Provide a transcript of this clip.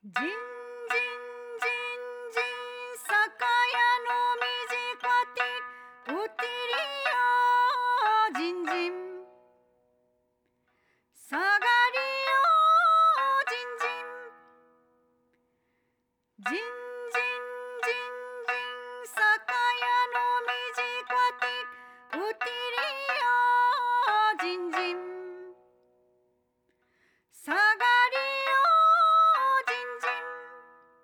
じんじんじんじん酒屋のみじかてうてりよじんじん下がりよじんじんじん